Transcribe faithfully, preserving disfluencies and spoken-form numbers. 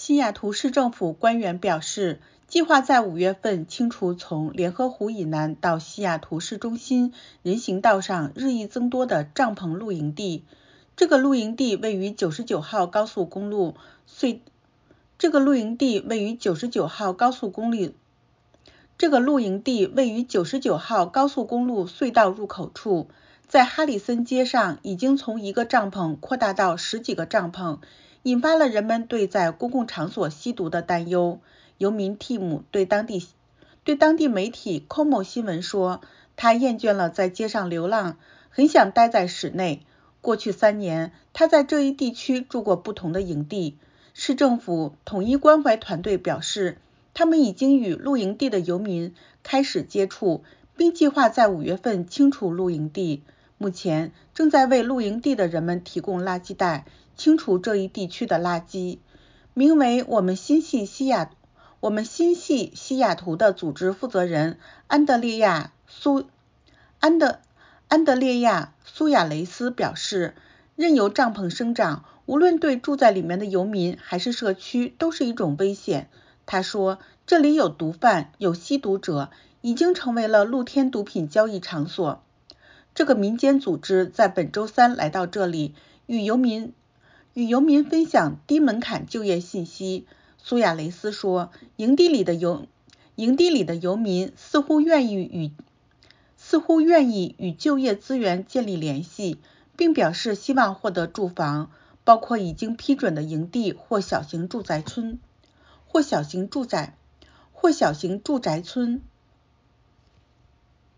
西雅图市政府官员表示，计划在五月份清除从联合湖以南到西雅图市中心人行道上日益增多的帐篷露营地。这个露营地位于九十九号高速公路隧这个露营地位于九十九号高速公路这个露营地位于九十九号高速公路隧道入口处，在哈里森街上已经从一个帐篷扩大到十几个帐篷，引发了人们对在公共场所吸毒的担忧。游民蒂姆对当地对当地媒体 C O M O 新闻说，他厌倦了在街上流浪，很想待在室内。过去三年，他在这一地区住过不同的营地。市政府统一关怀团队表示，他们已经与露营地的游民开始接触，并计划在五月份清除露营地。目前正在为露营地的人们提供垃圾袋，清除这一地区的垃圾。名为我们心系西雅我们心系西雅图的组织负责人安德烈亚苏安德安德烈亚苏亚雷斯表示，任由帐篷生长，无论对住在里面的游民还是社区都是一种危险。他说，这里有毒贩，有吸毒者，已经成为了露天毒品交易场所。这个民间组织在本周三来到这里，与游民与游民分享低门槛就业信息。苏亚雷斯说，营地里的游营地里的游民似乎愿意与似乎愿意与就业资源建立联系，并表示希望获得住房，包括已经批准的营地或小型住宅村或小型住宅或小型住宅村。